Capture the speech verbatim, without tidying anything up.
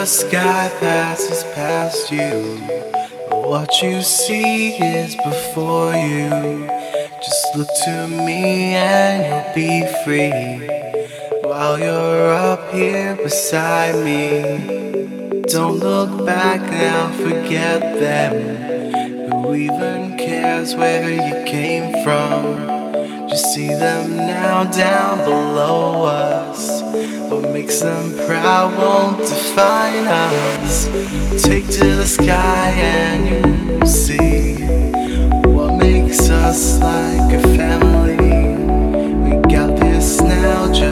sky passes past you, but what you see is before you. Just look to me and you'll be free, while you're up here beside me. Don't look back now, forget them. Who even cares where you came from? Just see them now down below us. What makes them proud won't define us. Take to the sky and you'll see what makes us like a family. We got this now, just